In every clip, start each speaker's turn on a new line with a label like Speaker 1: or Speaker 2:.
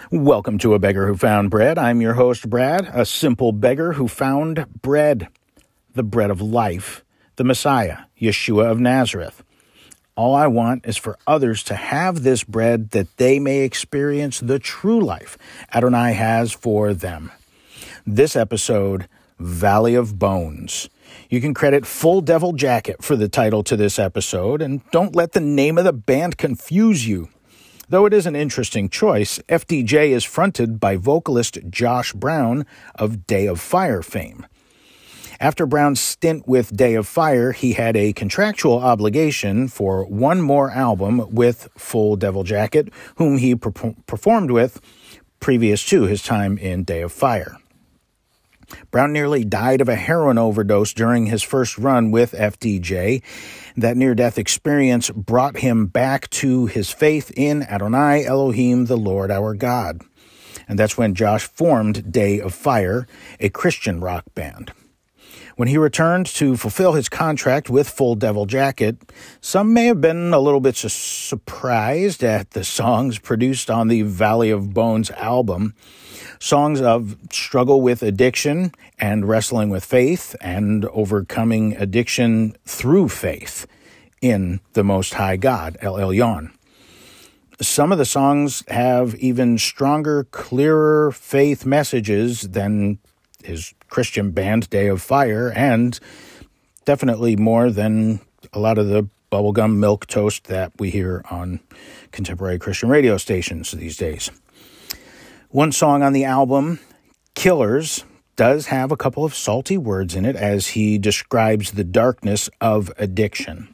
Speaker 1: Welcome to A Beggar Who Found Bread. I'm your host, Brad, a simple beggar who found bread, the bread of life, the Messiah, Yeshua of Nazareth. All I want is for others to have this bread that they may experience the true life Adonai has for them. This episode, Valley of Bones. You can credit Full Devil Jacket for the title to this episode, and don't let the name of the band confuse you. Though it is an interesting choice, FDJ is fronted by vocalist Josh Brown of Day of Fire fame. After Brown's stint with Day of Fire, he had a contractual obligation for one more album with Full Devil Jacket, whom he performed with previous to his time in Day of Fire. Brown nearly died of a heroin overdose during his first run with FDJ. That near-death experience brought him back to his faith in Adonai Elohim, the Lord our God. And that's when Josh formed Day of Fire, a Christian rock band. When he returned to fulfill his contract with Full Devil Jacket, some may have been a little bit surprised at the songs produced on the Valley of Bones album. Songs of struggle with addiction and wrestling with faith and overcoming addiction through faith in the Most High God, El Elyon. Some of the songs have even stronger, clearer faith messages than his Christian band, Day of Fire, and definitely more than a lot of the bubblegum milquetoast that we hear on contemporary Christian radio stations these days. One song on the album, Killers, does have a couple of salty words in it as he describes the darkness of addiction.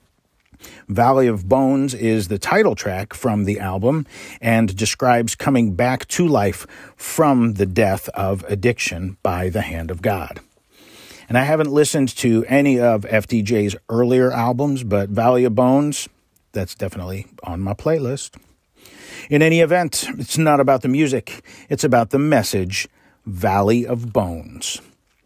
Speaker 1: Valley of Bones is the title track from the album and describes coming back to life from the death of addiction by the hand of God. And I haven't listened to any of FDJ's earlier albums, but Valley of Bones, that's definitely on my playlist. In any event, it's not about the music, it's about the message, Valley of Bones.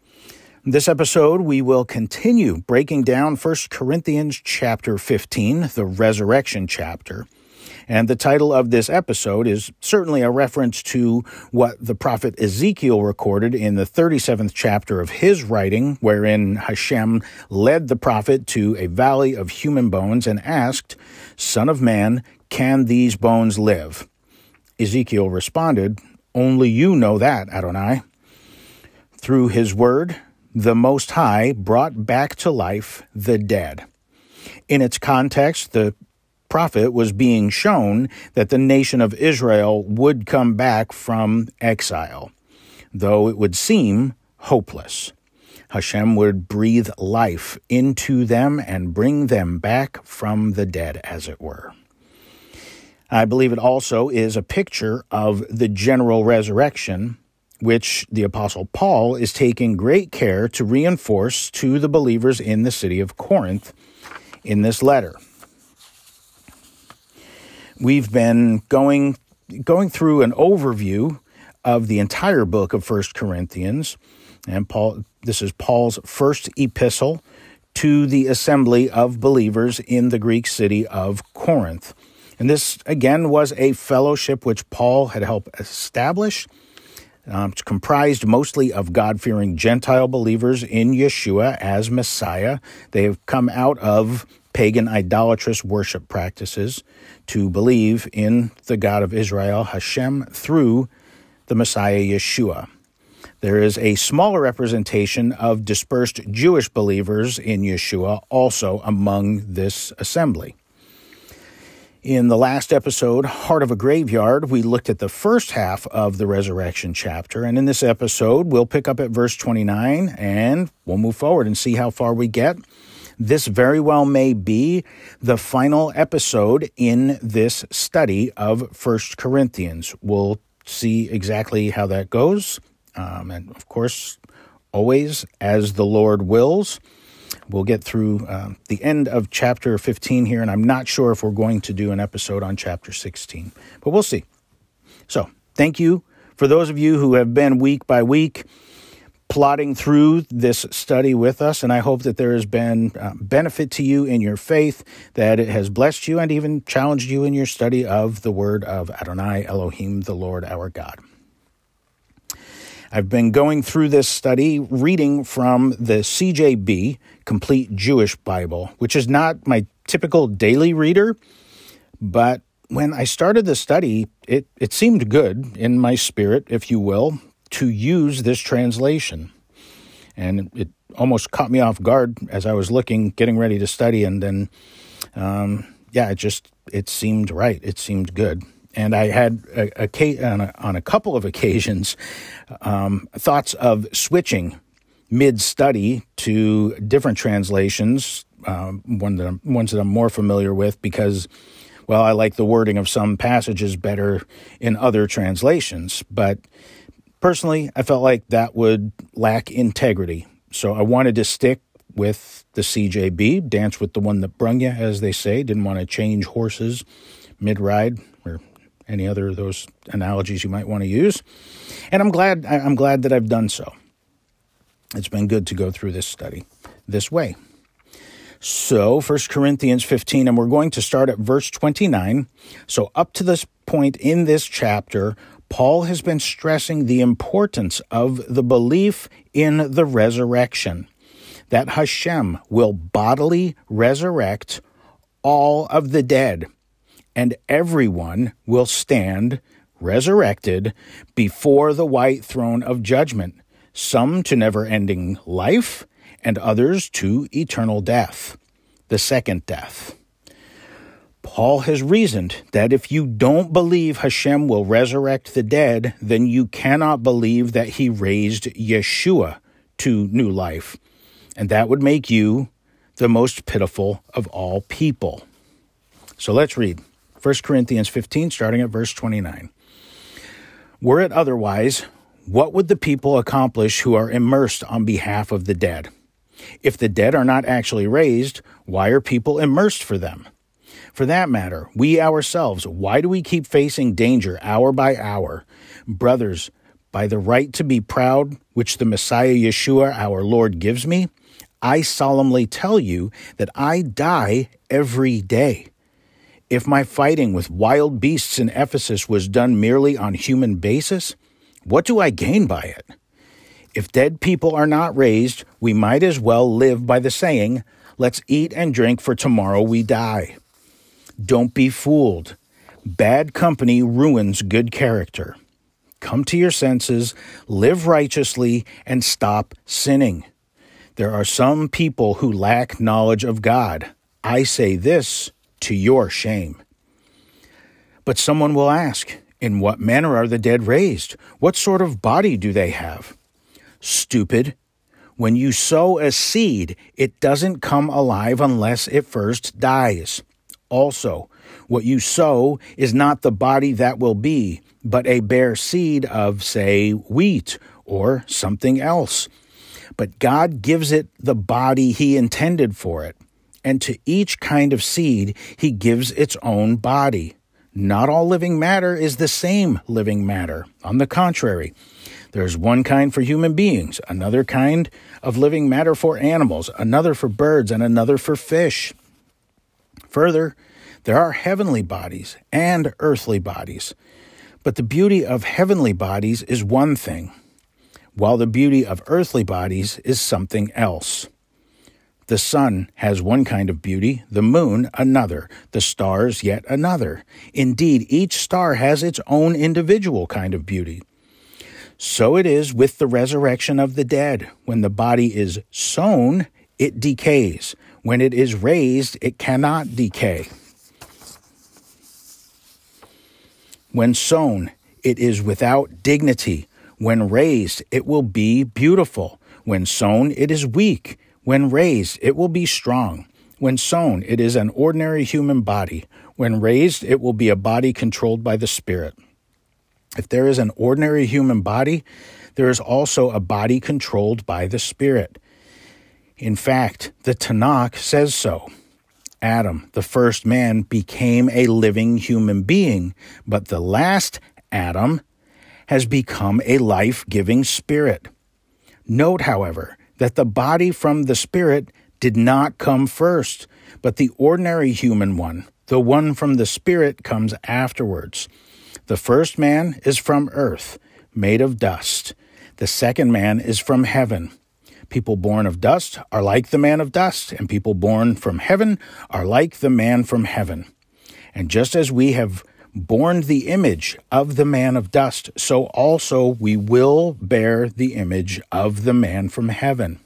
Speaker 1: This episode, we will continue breaking down 1 Corinthians chapter 15, the resurrection chapter. And the title of this episode is certainly a reference to what the prophet Ezekiel recorded in the 37th chapter of his writing, wherein Hashem led the prophet to a valley of human bones and asked, "Son of man, can these bones live?" Ezekiel responded, "Only you know that, Adonai." Through his word, the Most High brought back to life the dead. In its context, the prophet was being shown that the nation of Israel would come back from exile, though it would seem hopeless. Hashem would breathe life into them and bring them back from the dead, as it were. I believe it also is a picture of the general resurrection, which the Apostle Paul is taking great care to reinforce to the believers in the city of Corinth in this letter. We've been going through an overview of the entire book of 1 Corinthians, and this is Paul's first epistle to the assembly of believers in the Greek city of Corinth. And this, again, was a fellowship which Paul had helped establish. It's comprised mostly of God-fearing Gentile believers in Yeshua as Messiah. They have come out of pagan idolatrous worship practices to believe in the God of Israel, Hashem, through the Messiah Yeshua. There is a smaller representation of dispersed Jewish believers in Yeshua also among this assembly. In the last episode, Heart of a Graveyard, we looked at the first half of the resurrection chapter, and in this episode, we'll pick up at verse 29, and we'll move forward and see how far we get. This very well may be the final episode in this study of 1 Corinthians. We'll see exactly how that goes, and of course, always as the Lord wills. We'll get through the end of chapter 15 here, and I'm not sure if we're going to do an episode on chapter 16, but we'll see. So, thank you for those of you who have been week by week plodding through this study with us, and I hope that there has been benefit to you in your faith, that it has blessed you and even challenged you in your study of the word of Adonai Elohim, the Lord our God. I've been going through this study reading from the CJB, Complete Jewish Bible, which is not my typical daily reader, but when I started the study, it seemed good in my spirit, if you will, to use this translation. And it almost caught me off guard as I was getting ready to study, and then, it seemed right. It seemed good. And I had, on a couple of occasions, thoughts of switching mid-study to different translations, ones that I'm more familiar with, because, well, I like the wording of some passages better in other translations. But personally, I felt like that would lack integrity. So I wanted to stick with the CJB, dance with the one that brung you, as they say. Didn't want to change horses mid-ride or any other of those analogies you might want to use. And I'm glad that I've done so. It's been good to go through this study this way. So 1 Corinthians 15, and we're going to start at verse 29. So up to this point in this chapter, Paul has been stressing the importance of the belief in the resurrection, that Hashem will bodily resurrect all of the dead, and everyone will stand resurrected before the white throne of judgment, some to never-ending life, and others to eternal death, the second death. Paul has reasoned that if you don't believe Hashem will resurrect the dead, then you cannot believe that he raised Yeshua to new life, and that would make you the most pitiful of all people. So let's read 1 Corinthians 15, starting at verse 29. Were it otherwise, what would the people accomplish who are immersed on behalf of the dead? If the dead are not actually raised, why are people immersed for them? For that matter, we ourselves, why do we keep facing danger hour by hour? Brothers, by the right to be proud, which the Messiah Yeshua our Lord gives me, I solemnly tell you that I die every day. If my fighting with wild beasts in Ephesus was done merely on human basis, what do I gain by it? If dead people are not raised, we might as well live by the saying, let's eat and drink, for tomorrow we die. Don't be fooled. Bad company ruins good character. Come to your senses, live righteously, and stop sinning. There are some people who lack knowledge of God. I say this to your shame. But someone will ask, in what manner are the dead raised? What sort of body do they have? Stupid. When you sow a seed, it doesn't come alive unless it first dies. Also, what you sow is not the body that will be, but a bare seed of, say, wheat or something else. But God gives it the body he intended for it, and to each kind of seed he gives its own body. Not all living matter is the same living matter. On the contrary, there's one kind for human beings, another kind of living matter for animals, another for birds, and another for fish. Further, there are heavenly bodies and earthly bodies. But the beauty of heavenly bodies is one thing, while the beauty of earthly bodies is something else. The sun has one kind of beauty, the moon another, the stars yet another. Indeed, each star has its own individual kind of beauty. So it is with the resurrection of the dead. When the body is sown, it decays. When it is raised, it cannot decay. When sown, it is without dignity. When raised, it will be beautiful. When sown, it is weak. When raised, it will be strong. When sown, it is an ordinary human body. When raised, it will be a body controlled by the Spirit. If there is an ordinary human body, there is also a body controlled by the Spirit. In fact, the Tanakh says so. Adam, the first man, became a living human being, but the last Adam has become a life-giving spirit. Note, however, that the body from the Spirit did not come first, but the ordinary human one, the one from the Spirit, comes afterwards. The first man is from earth, made of dust. The second man is from heaven. People born of dust are like the man of dust, and people born from heaven are like the man from heaven. And just as we have borne the image of the man of dust, so also we will bear the image of the man from heaven.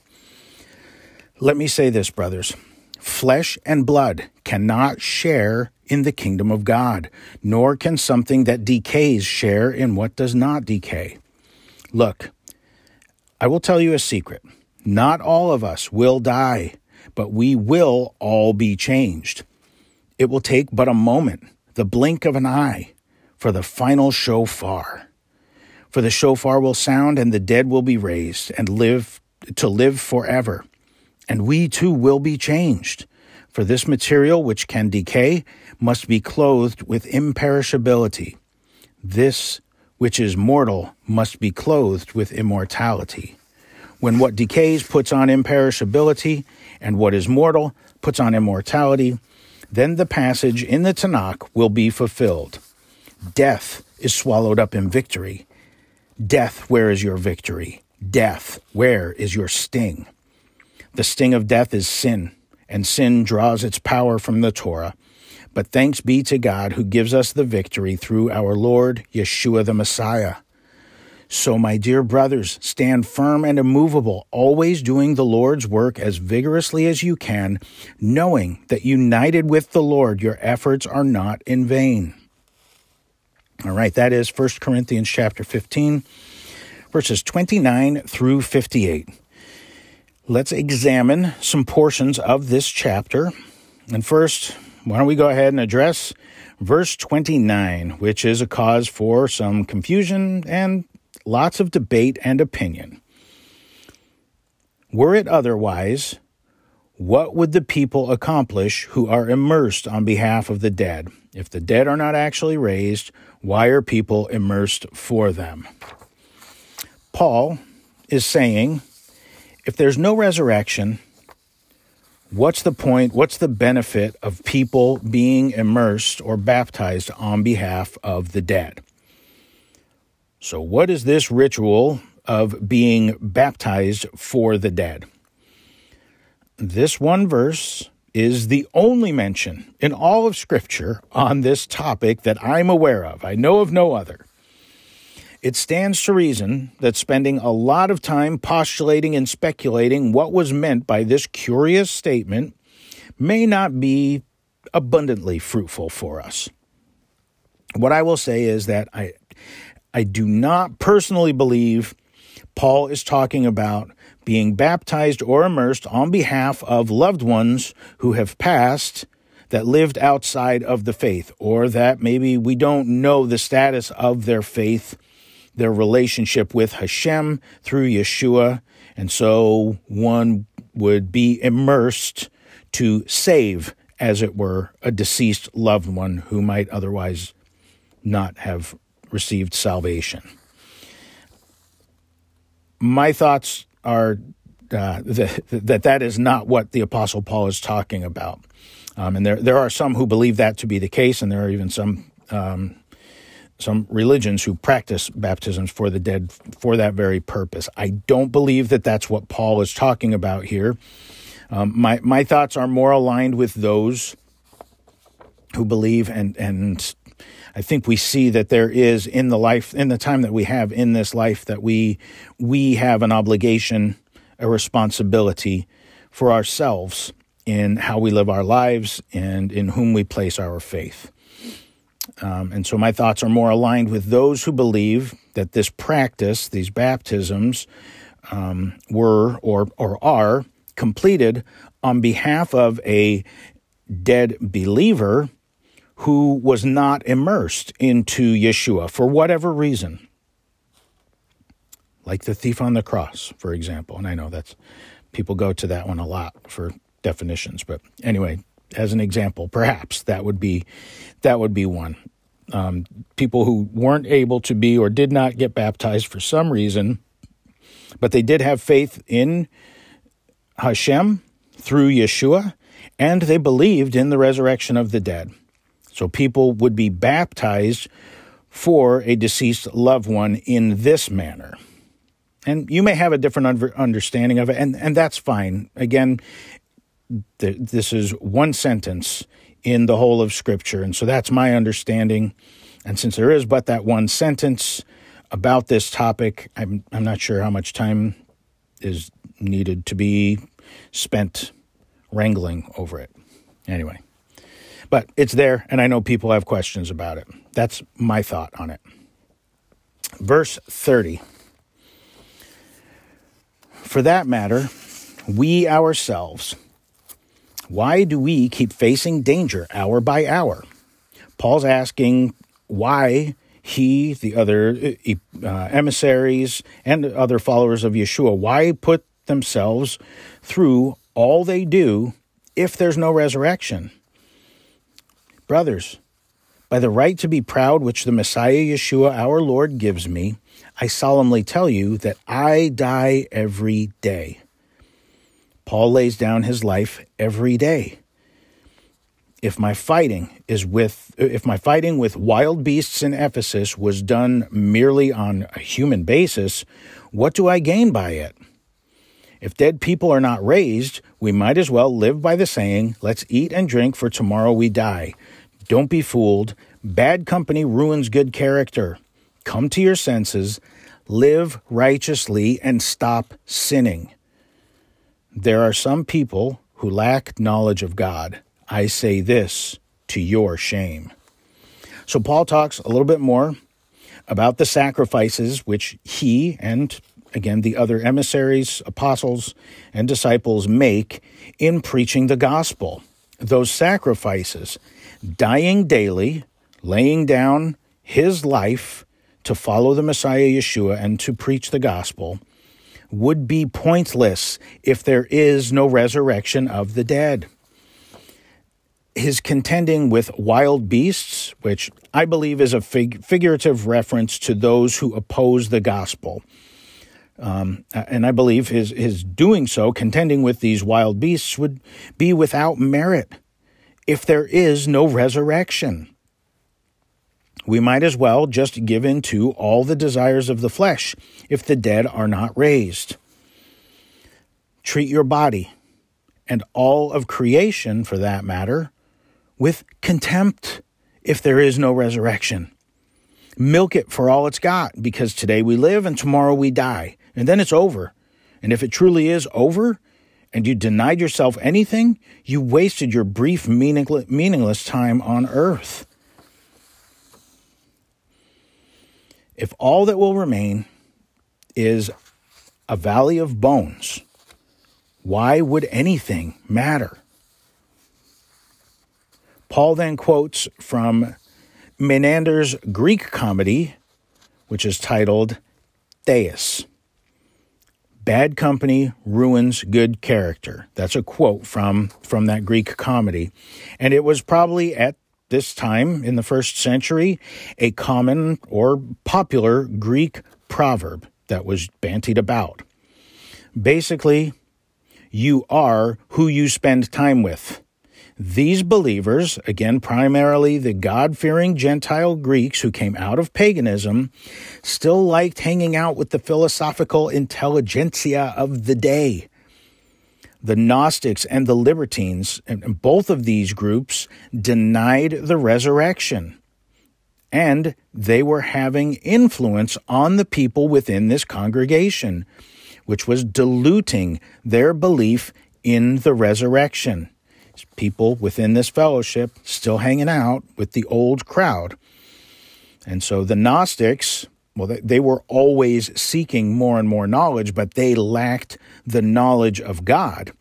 Speaker 1: Let me say this, brothers. Flesh and blood cannot share in the kingdom of God, nor can something that decays share in what does not decay. Look, I will tell you a secret. Not all of us will die, but we will all be changed. It will take but a moment, the blink of an eye, for the final shofar. For the shofar will sound, and the dead will be raised and live forever. And we too will be changed. For this material which can decay must be clothed with imperishability. This which is mortal must be clothed with immortality. When what decays puts on imperishability, and what is mortal puts on immortality, then the passage in the Tanakh will be fulfilled. Death is swallowed up in victory. Death, where is your victory? Death, where is your sting? The sting of death is sin, and sin draws its power from the Torah. But thanks be to God who gives us the victory through our Lord, Yeshua the Messiah. So, my dear brothers, stand firm and immovable, always doing the Lord's work as vigorously as you can, knowing that united with the Lord, your efforts are not in vain. All right, that is 1 Corinthians chapter 15, verses 29 through 58. Let's examine some portions of this chapter. And first, why don't we go ahead and address verse 29, which is a cause for some confusion and lots of debate and opinion. Were it otherwise, what would the people accomplish who are immersed on behalf of the dead? If the dead are not actually raised, why are people immersed for them? Paul is saying, if there's no resurrection, what's the point? What's the benefit of people being immersed or baptized on behalf of the dead? So what is this ritual of being baptized for the dead? This one verse is the only mention in all of Scripture on this topic that I'm aware of. I know of no other. It stands to reason that spending a lot of time postulating and speculating what was meant by this curious statement may not be abundantly fruitful for us. What I will say is that I do not personally believe Paul is talking about being baptized or immersed on behalf of loved ones who have passed that lived outside of the faith, or that maybe we don't know the status of their faith, their relationship with Hashem through Yeshua, and so one would be immersed to save, as it were, a deceased loved one who might otherwise not have received salvation. My thoughts are that is not what the Apostle Paul is talking about. And there are some who believe that to be the case, and there are even some religions who practice baptisms for the dead for that very purpose. I don't believe that that's what Paul is talking about here. My thoughts are more aligned with those who believe, and I think we see that there is in the time that we have in this life, that we have an obligation, a responsibility for ourselves in how we live our lives and in whom we place our faith. And so my thoughts are more aligned with those who believe that this practice, these baptisms, were or are completed on behalf of a dead believer who was not immersed into Yeshua for whatever reason. Like the thief on the cross, for example. And I know that's people go to that one a lot for definitions. But anyway, as an example, perhaps that would be one. People who weren't able to be or did not get baptized for some reason, But they did have faith in Hashem through Yeshua, and they believed in the resurrection of the dead. So people would be baptized for a deceased loved one in this manner. And you may have a different understanding of it, and that's fine. Again, this is one sentence in the whole of Scripture, and so that's my understanding. And since there is but that one sentence about this topic, I'm not sure how much time is needed to be spent wrangling over it. Anyway, but it's there, and I know people have questions about it. That's my thought on it. Verse 30. For that matter, we ourselves, why do we keep facing danger hour by hour? Paul's asking why he, the other emissaries, and other followers of Yeshua, why put themselves through all they do if there's no resurrection? Brothers, by the right to be proud which the Messiah Yeshua our Lord gives me, I solemnly tell you that I die every day. Paul lays down his life every day. If my fighting with wild beasts in Ephesus was done merely on a human basis, what do I gain by it? If dead people are not raised, we might as well live by the saying, let's eat and drink, for tomorrow we die. Don't be fooled. Bad company ruins good character. Come to your senses, live righteously, and stop sinning. There are some people who lack knowledge of God. I say this to your shame. So Paul talks a little bit more about the sacrifices which he and, again, the other emissaries, apostles, and disciples make in preaching the gospel. Those sacrifices, dying daily, laying down his life to follow the Messiah Yeshua and to preach the gospel, would be pointless if there is no resurrection of the dead. His contending with wild beasts, which I believe is a figurative reference to those who oppose the gospel. And I believe his doing so, contending with these wild beasts, would be without merit if there is no resurrection. We might as well just give in to all the desires of the flesh if the dead are not raised. Treat your body, and all of creation for that matter, with contempt if there is no resurrection. Milk it for all it's got, because today we live and tomorrow we die, and then it's over. And if it truly is over, and you denied yourself anything, you wasted your brief, meaningless time on earth. If all that will remain is a valley of bones, why would anything matter? Paul then quotes from Menander's Greek comedy, which is titled Thais. Bad company ruins good character. That's a quote from that Greek comedy. And it was probably at this time in the first century a common or popular Greek proverb that was bantied about. Basically, you are who you spend time with. These believers, again, primarily the God-fearing Gentile Greeks who came out of paganism, still liked hanging out with the philosophical intelligentsia of the day. The Gnostics and the Libertines, and both of these groups, denied the resurrection. And they were having influence on the people within this congregation, which was diluting their belief in the resurrection. People within this fellowship still hanging out with the old crowd. And so the Gnostics, well, they were always seeking more and more knowledge, but they lacked the knowledge of God.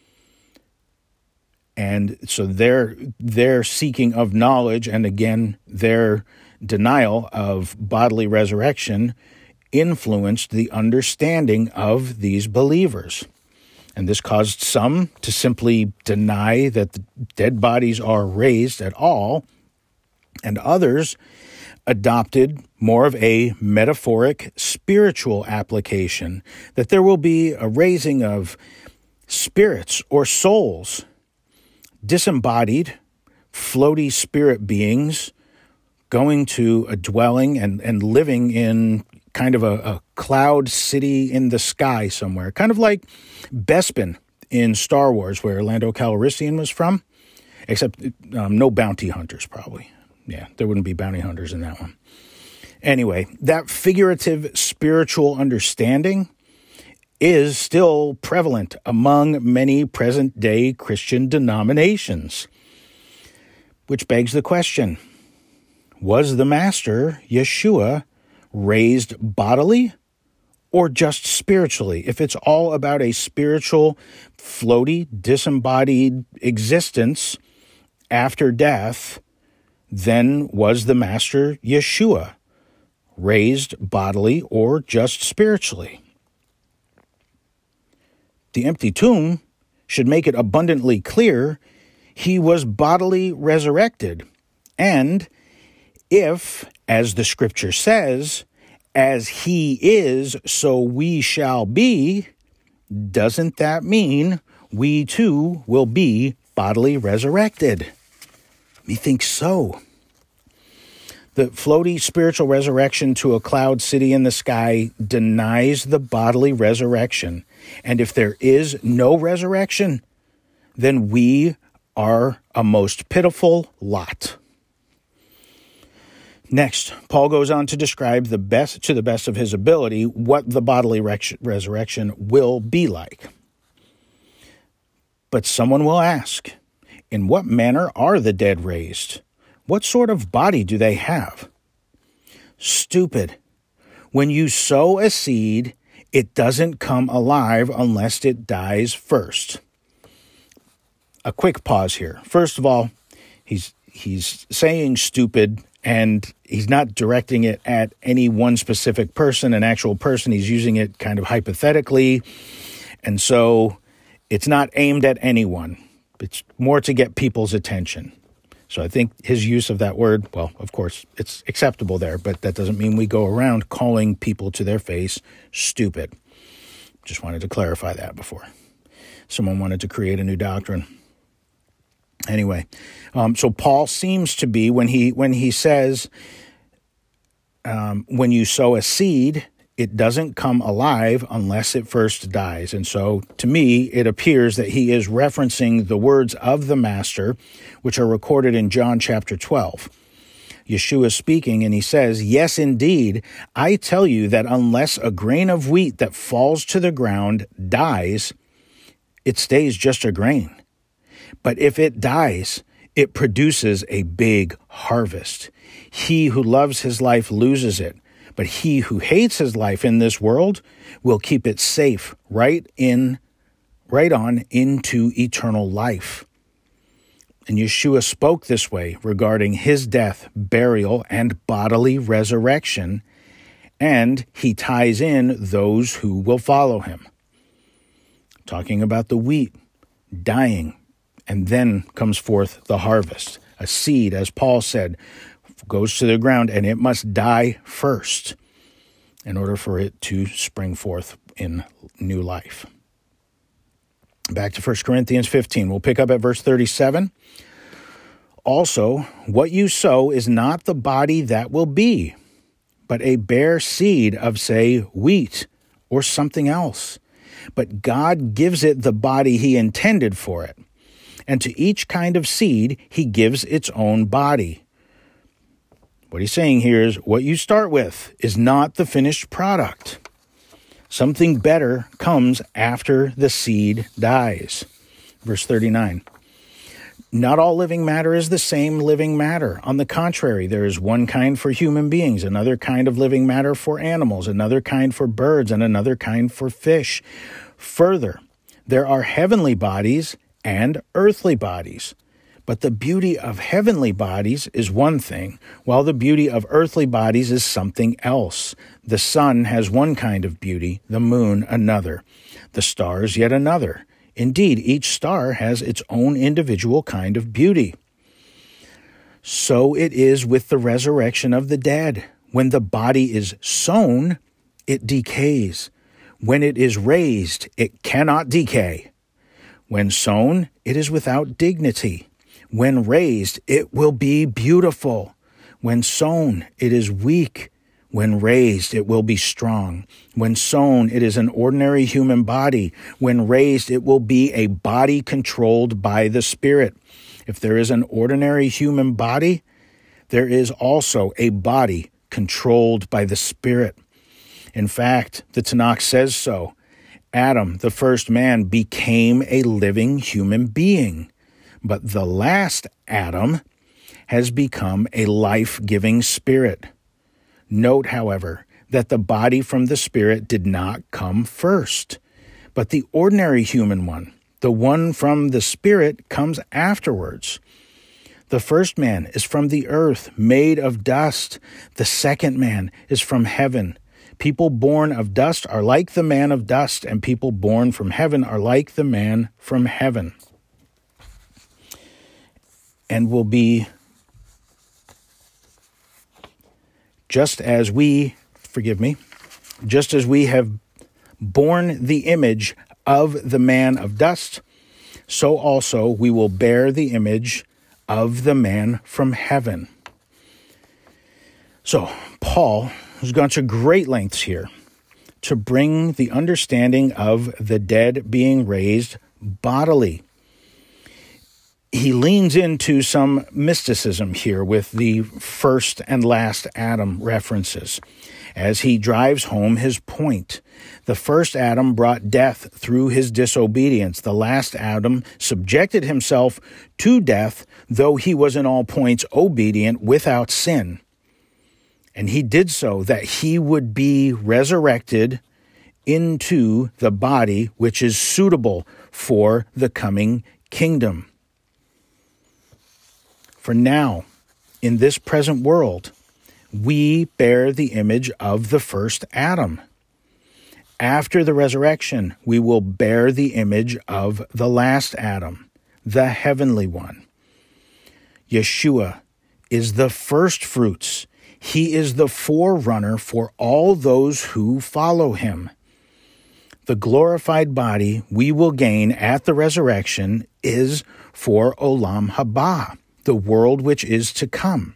Speaker 1: And so their seeking of knowledge, and again, their denial of bodily resurrection, influenced the understanding of these believers. And this caused some to simply deny that the dead bodies are raised at all, and others adopted more of a metaphoric spiritual application, that there will be a raising of spirits or souls, disembodied, floaty spirit beings going to a dwelling and living in kind of a cloud city in the sky somewhere, kind of like Bespin in Star Wars, where Lando Calrissian was from, except no bounty hunters, probably. Yeah, there wouldn't be bounty hunters in that one. Anyway, that figurative spiritual understanding is still prevalent among many present-day Christian denominations, which begs the question, was the Master, Yeshua, raised bodily or just spiritually? If it's all about a spiritual, floaty, disembodied existence after death, then was the Master, Yeshua, raised bodily or just spiritually? The empty tomb should make it abundantly clear he was bodily resurrected. And if, as the scripture says, as he is, so we shall be, doesn't that mean we too will be bodily resurrected? Methinks so. The floaty spiritual resurrection to a cloud city in the sky denies the bodily resurrection. And if there is no resurrection, then we are a most pitiful lot. Next, Paul goes on to describe to the best of his ability what the bodily resurrection will be like. But someone will ask, in what manner are the dead raised? What sort of body do they have? Stupid. When you sow a seed, it doesn't come alive unless it dies first. A quick pause here. First of all, he's saying stupid, and he's not directing it at any one specific person, an actual person. He's using it kind of hypothetically, and so it's not aimed at anyone. It's more to get people's attention. So I think his use of that word, well, of course, it's acceptable there, but that doesn't mean we go around calling people to their face stupid. Just wanted to clarify that before someone wanted to create a new doctrine. Anyway, so Paul seems to be, when he says, when you sow a seed, it doesn't come alive unless it first dies. And so, to me, it appears that he is referencing the words of the Master, which are recorded in John chapter 12. Yeshua is speaking, and he says, "Yes, indeed, I tell you that unless a grain of wheat that falls to the ground dies, it stays just a grain. But if it dies, it produces a big harvest. He who loves his life loses it, but he who hates his life in this world will keep it safe right on into eternal life." And Yeshua spoke this way regarding his death, burial, and bodily resurrection, and he ties in those who will follow him. Talking about the wheat dying, and then comes forth the harvest. A seed, as Paul said, goes to the ground, and it must die first in order for it to spring forth in new life. Back to 1 Corinthians 15. We'll pick up at verse 37. "Also, what you sow is not the body that will be, but a bare seed of, say, wheat or something else. But God gives it the body he intended for it. And to each kind of seed, he gives its own body." What he's saying here is what you start with is not the finished product. Something better comes after the seed dies. Verse 39. "Not all living matter is the same living matter. On the contrary, there is one kind for human beings, another kind of living matter for animals, another kind for birds, and another kind for fish. Further, there are heavenly bodies and earthly bodies. But the beauty of heavenly bodies is one thing, while the beauty of earthly bodies is something else. The sun has one kind of beauty, the moon another, the stars yet another. Indeed, each star has its own individual kind of beauty." So it is with the resurrection of the dead. When the body is sown, it decays. When it is raised, it cannot decay. When sown, it is without dignity. When raised, it will be beautiful. When sown, it is weak. When raised, it will be strong. When sown, it is an ordinary human body. When raised, it will be a body controlled by the Spirit. If there is an ordinary human body, there is also a body controlled by the Spirit. In fact, the Tanakh says so. Adam, the first man, became a living human being. But the last Adam has become a life-giving spirit. Note, however, that the body from the Spirit did not come first, but the ordinary human one, the one from the Spirit, comes afterwards. The first man is from the earth, made of dust. The second man is from heaven. People born of dust are like the man of dust, and people born from heaven are like the man from heaven. And will be just as we have borne the image of the man of dust, so also we will bear the image of the man from heaven. So, Paul has gone to great lengths here to bring the understanding of the dead being raised bodily. He leans into some mysticism here with the first and last Adam references as he drives home his point. The first Adam brought death through his disobedience. The last Adam subjected himself to death, though he was in all points obedient without sin. And he did so that he would be resurrected into the body which is suitable for the coming kingdom. For now, in this present world, we bear the image of the first Adam. After the resurrection, we will bear the image of the last Adam, the heavenly one. Yeshua is the first fruits. He is the forerunner for all those who follow him. The glorified body we will gain at the resurrection is for Olam Haba, the world which is to come.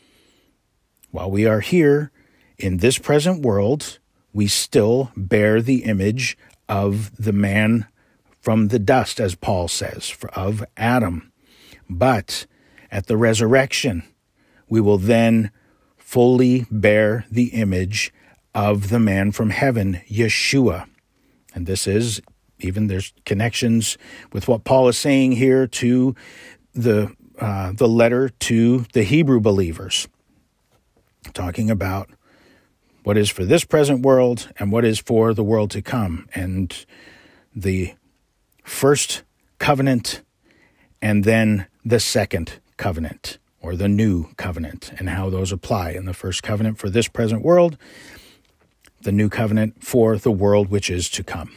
Speaker 1: While we are here in this present world, we still bear the image of the man from the dust, as Paul says, of Adam. But at the resurrection, we will then fully bear the image of the man from heaven, Yeshua. And this is, even there's connections with what Paul is saying here to the letter to the Hebrew believers, talking about what is for this present world and what is for the world to come, and the first covenant and then the second covenant, or the new covenant, and how those apply. In the first covenant for this present world, the new covenant for the world which is to come.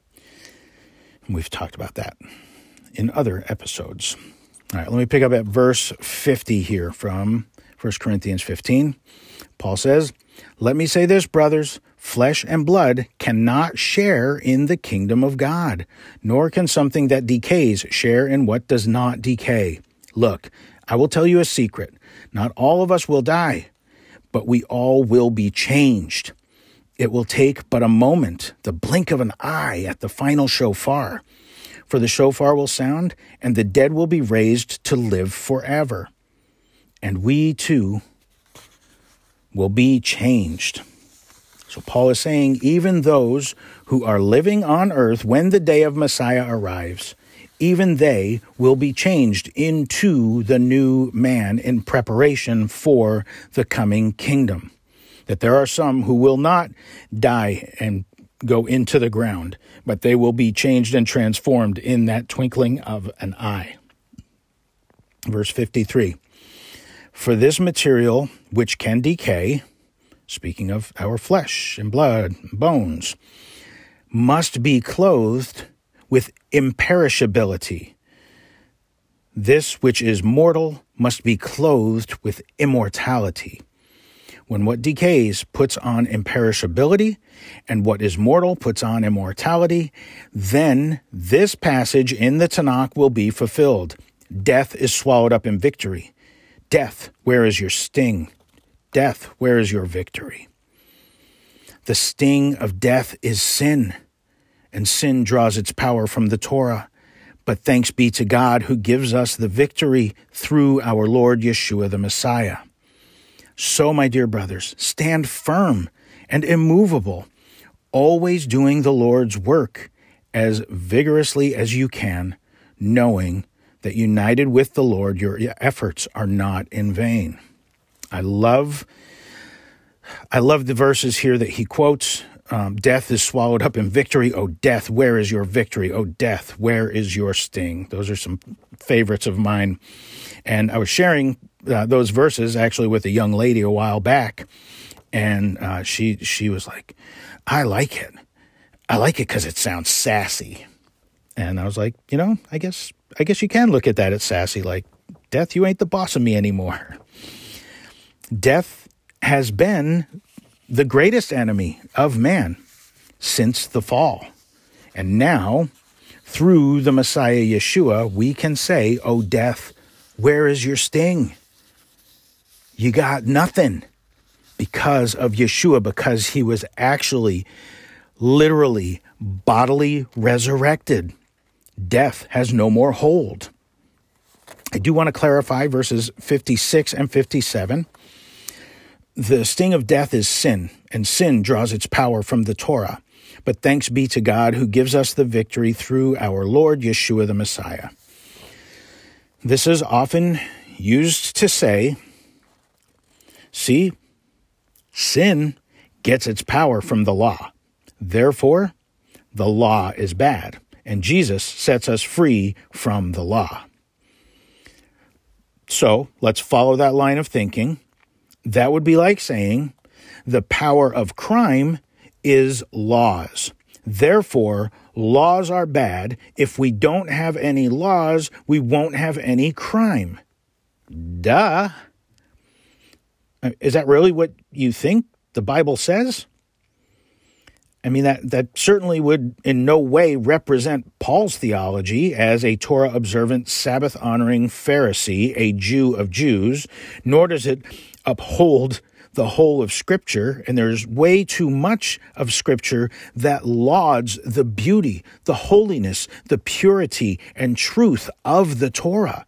Speaker 1: And we've talked about that in other episodes. All right, let me pick up at verse 50 here from 1 Corinthians 15. Paul says, "Let me say this, brothers, flesh and blood cannot share in the kingdom of God, nor can something that decays share in what does not decay. Look, I will tell you a secret. Not all of us will die, but we all will be changed. It will take but a moment, the blink of an eye at the final shofar. For the shofar will sound, and the dead will be raised to live forever. And we, too, will be changed." So Paul is saying even those who are living on earth when the day of Messiah arrives, even they will be changed into the new man in preparation for the coming kingdom. That there are some who will not die and go into the ground, but they will be changed and transformed in that twinkling of an eye. Verse 53, "For this material which can decay," speaking of our flesh and blood and bones, "must be clothed with imperishability. This which is mortal must be clothed with immortality. When what decays puts on imperishability, and what is mortal puts on immortality, then this passage in the Tanakh will be fulfilled. Death is swallowed up in victory. Death, where is your sting? Death, where is your victory? The sting of death is sin, and sin draws its power from the Torah. But thanks be to God who gives us the victory through our Lord Yeshua the Messiah. So, my dear brothers, stand firm and immovable, always doing the Lord's work as vigorously as you can, knowing that united with the Lord, your efforts are not in vain. I love the verses here that he quotes. Death is swallowed up in victory. Oh, death, where is your victory? Oh, death, where is your sting? Those are some favorites of mine. And I was sharing those verses actually with a young lady a while back. And she was like, I like it. I like it because it sounds sassy. And I was like, I guess you can look at that as sassy. Like, death, you ain't the boss of me anymore. Death has been the greatest enemy of man since the fall. And now, through the Messiah Yeshua, we can say, oh, death, where is your sting? You got nothing because of Yeshua, because he was actually, literally, bodily resurrected. Death has no more hold. I do want to clarify verses 56 and 57. The sting of death is sin, and sin draws its power from the Torah. But thanks be to God who gives us the victory through our Lord Yeshua the Messiah. This is often used to say, see, sin gets its power from the law. Therefore, the law is bad, and Jesus sets us free from the law. So let's follow that line of thinking. That would be like saying the power of crime is laws. Therefore, laws are bad. If we don't have any laws, we won't have any crime. Duh. Is that really what you think the Bible says? I mean, that certainly would in no way represent Paul's theology as a Torah-observant, Sabbath-honoring Pharisee, a Jew of Jews, nor does it uphold the whole of Scripture, and there's way too much of Scripture that lauds the beauty, the holiness, the purity, and truth of the Torah.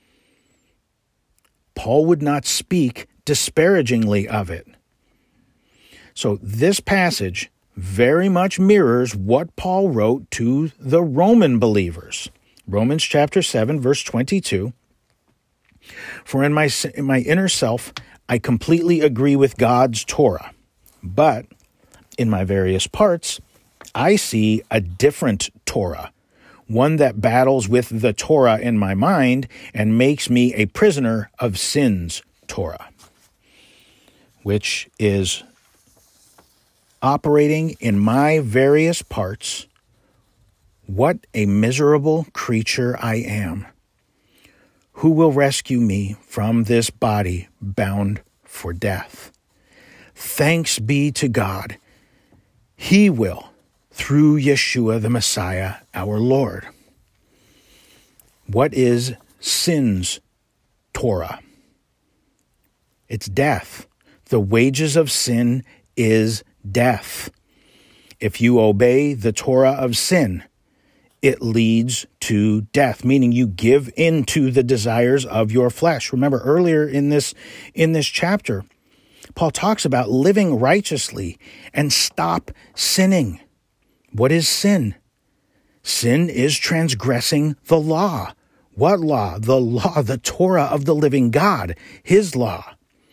Speaker 1: Paul would not speak disparagingly of it. So this passage very much mirrors what Paul wrote to the Roman believers. Romans chapter 7, verse 22. For in my inner self, I completely agree with God's Torah, but in my various parts, I see a different Torah, one that battles with the Torah in my mind and makes me a prisoner of sin's Torah, which is operating in my various parts. What a miserable creature I am. Who will rescue me from this body bound for death? Thanks be to God. He will, through Yeshua the Messiah, our Lord. What is sin's Torah? It's death. The wages of sin is death. If you obey the Torah of sin, it leads to death, meaning you give in to the desires of your flesh. Remember earlier in this chapter, Paul talks about living righteously and stop sinning. What is sin? Sin is transgressing the law. What law? The law, the Torah of the living God, his law.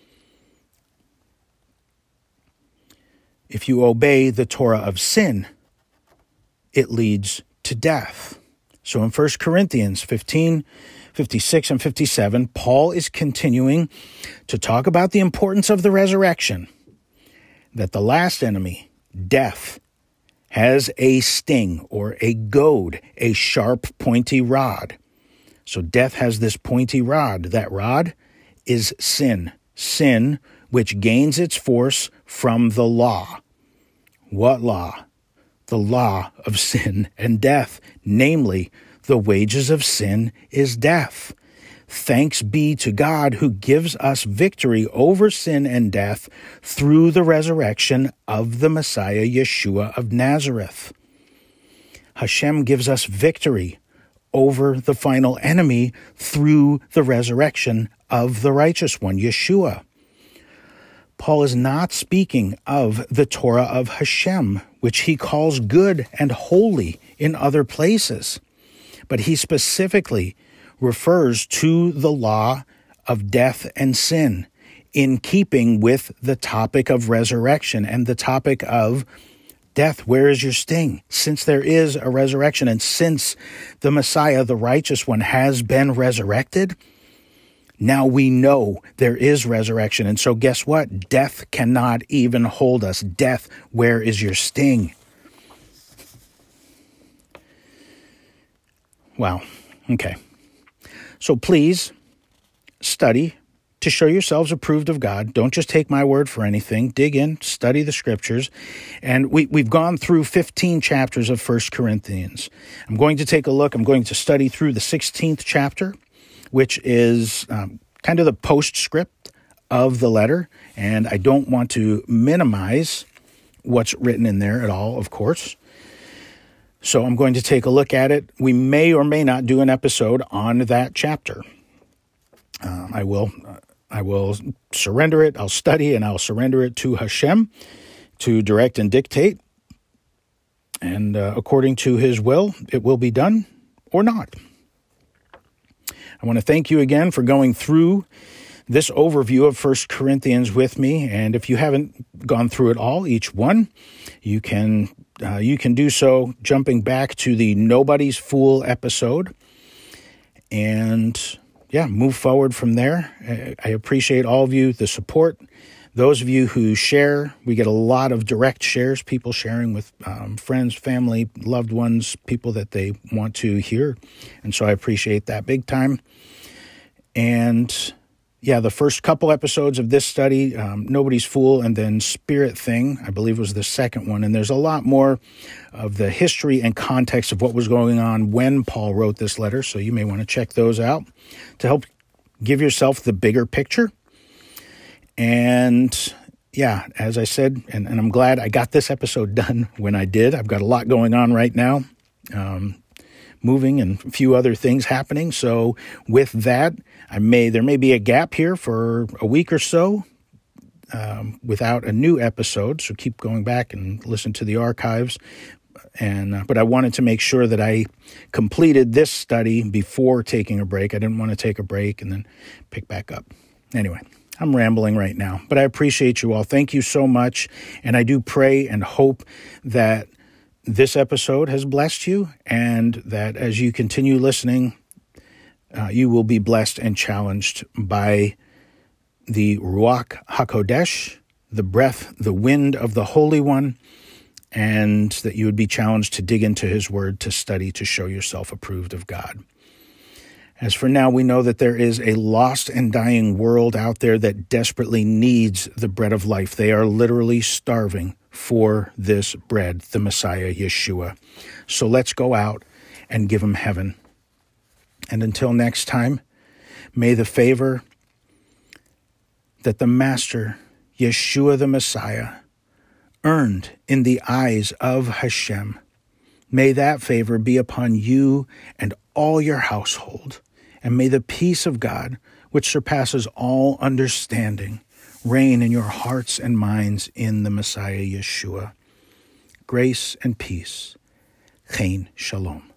Speaker 1: If you obey the Torah of sin, it leads to death. So in 1 Corinthians 15, 56 and 57, Paul is continuing to talk about the importance of the resurrection, that the last enemy, death, has a sting or a goad, a sharp, pointy rod. So death has this pointy rod. That rod is sin. Sin, which gains its force from the law. What law? The law of sin and death. Namely, the wages of sin is death. Thanks be to God who gives us victory over sin and death through the resurrection of the Messiah, Yeshua of Nazareth. Hashem gives us victory over the final enemy through the resurrection of the righteous one, Yeshua. Paul is not speaking of the Torah of Hashem, which he calls good and holy in other places, but he specifically refers to the law of death and sin in keeping with the topic of resurrection and the topic of death. Where is your sting? Since there is a resurrection and since the Messiah, the righteous one, has been resurrected, now we know there is resurrection. And so guess what? Death cannot even hold us. Death, where is your sting? Wow. Okay. So please study to show yourselves approved of God. Don't just take my word for anything. Dig in, study the scriptures. And we've gone through 15 chapters of 1 Corinthians. I'm going to study through the 16th chapter, which is kind of the postscript of the letter. And I don't want to minimize what's written in there at all, of course. So I'm going to take a look at it. We may or may not do an episode on that chapter. I will surrender it. I'll study and I'll surrender it to Hashem to direct and dictate. And according to his will, it will be done or not. I want to thank you again for going through this overview of 1 Corinthians with me. And if you haven't gone through it all, each one, you can do so jumping back to the Nobody's Fool episode and move forward from there. I appreciate all of you, the support. Those of you who share, we get a lot of direct shares, people sharing with friends, family, loved ones, people that they want to hear. And so I appreciate that big time. And the first couple episodes of this study, Nobody's Fool, and then Spirit Thing, I believe was the second one. And there's a lot more of the history and context of what was going on when Paul wrote this letter. So you may want to check those out to help give yourself the bigger picture. And as I said, and I'm glad I got this episode done when I did. I've got a lot going on right now, moving and a few other things happening. So with that, there may be a gap here for a week or so without a new episode. So keep going back and listen to the archives. But I wanted to make sure that I completed this study before taking a break. I didn't want to take a break and then pick back up. Anyway, I'm rambling right now, but I appreciate you all. Thank you so much. And I do pray and hope that this episode has blessed you and that as you continue listening, you will be blessed and challenged by the Ruach HaKodesh, the breath, the wind of the Holy One, and that you would be challenged to dig into his word, to study, to show yourself approved of God. As for now, we know that there is a lost and dying world out there that desperately needs the bread of life. They are literally starving for this bread, the Messiah, Yeshua. So let's go out and give them heaven. And until next time, may the favor that the Master, Yeshua the Messiah, earned in the eyes of Hashem, may that favor be upon you and all your household. And may the peace of God, which surpasses all understanding, reign in your hearts and minds in the Messiah Yeshua. Grace and peace. Chen Shalom.